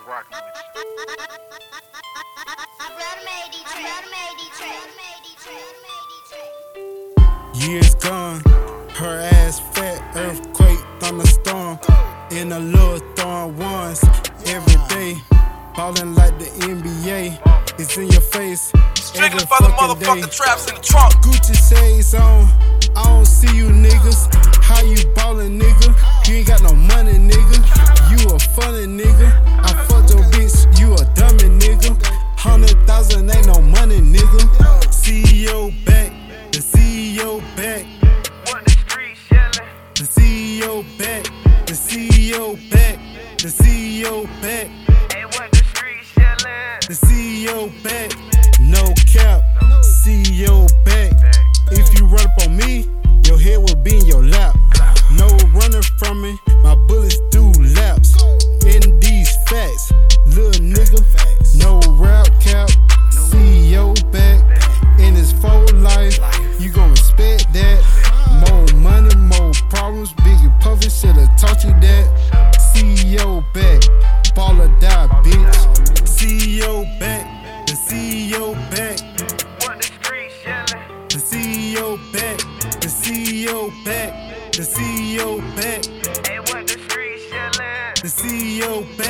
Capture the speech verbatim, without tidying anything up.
rocking with you. Years gone, her ass fat, earthquake, thunderstorm. In a little throwing ones every day, ballin' like the N B A. It's in your face. Strictly for the motherfucking traps in the trunk. Gucci shades on, I don't see you niggas. How you ballin', nigga? You ain't got no money, nigga. You a funny nigga. I fucked your bitch, you a dummy, nigga. Hundred thousand ain't no money, nigga. C E O back, the C E O back. What the street yellin'? The C E O back, the C E O back, the C E O back. Hey, what the street yellin'? The C E O back, no cap. C E O back. If you run up on me, your head will be in your lap. No running from me, my bullets do laps. In these facts, little nigga, no rap cap. C E O back, in his full life, you gon' respect that. More money, more problems, Biggie Puffy should've taught you that. C E O back, ball or die, bitch. C E O back, the C E O back. What the street yellin'? The C E O back, the C E O back, the C E O back, Hey, what the street yellin'? the C E O back.